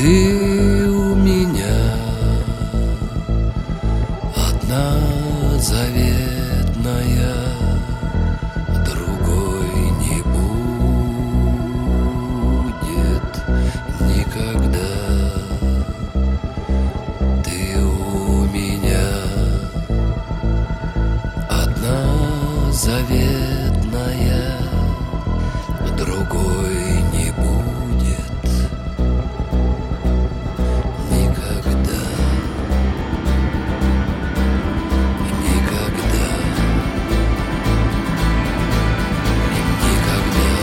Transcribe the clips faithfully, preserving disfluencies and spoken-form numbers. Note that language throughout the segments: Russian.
Ты у меня одна заветная, другой не будет никогда. Ты у меня одна заветная, другой не будет никогда. Никогда. Никогда.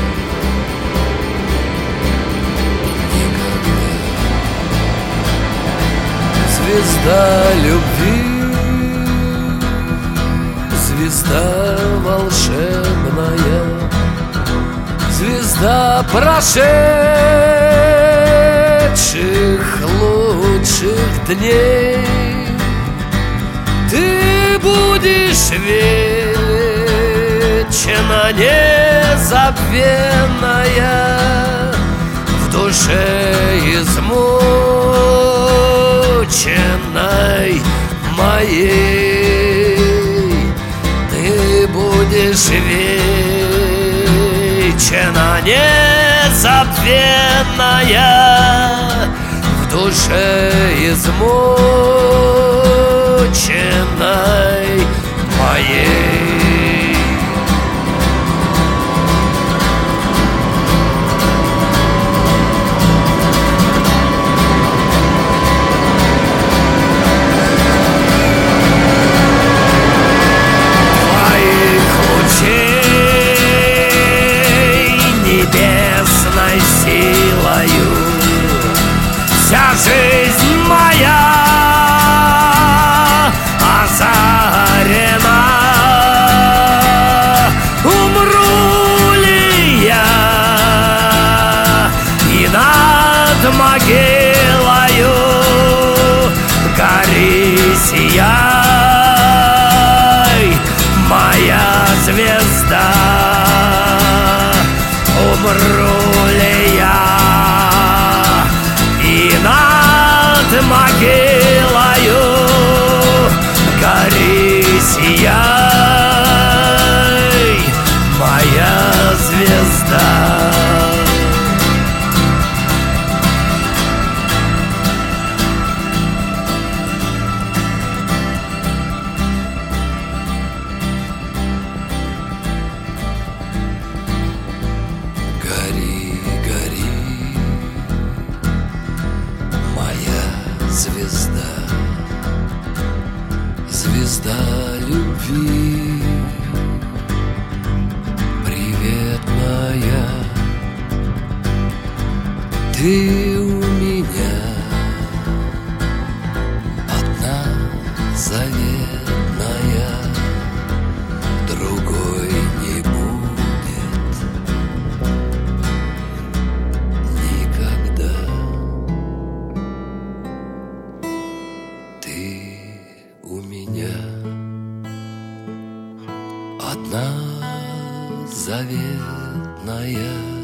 Никогда. Звезда любви, звезда волшебная, звезда прошедших лучших дней. Ты будешь вечно незабвенная в душе измученной моей. Ты будешь вечно незабвенная в душе измученной моей. Твоих лучей небесной силою вся жизнь моя озарена. Умру ли я и над могилою гори сияй, моя звезда. Умру ли я и над могилою гори сияй, моя звезда. Гори, гори, моя звезда, звезда любви, приветная. Ты у меня одна заветная, другой не будет никогда. Ты у меня одна заветная,